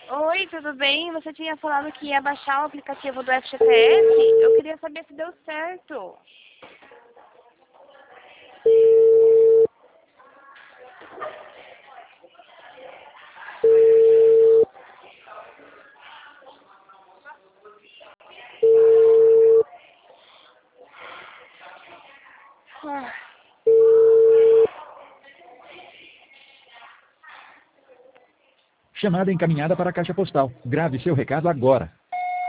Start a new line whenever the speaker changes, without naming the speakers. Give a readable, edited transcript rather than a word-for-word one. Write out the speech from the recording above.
Oi, tudo bem? Você tinha falado que ia baixar o aplicativo do FGTS? Eu queria saber se deu certo. Ah.
Chamada encaminhada para a caixa postal. Grave seu recado agora.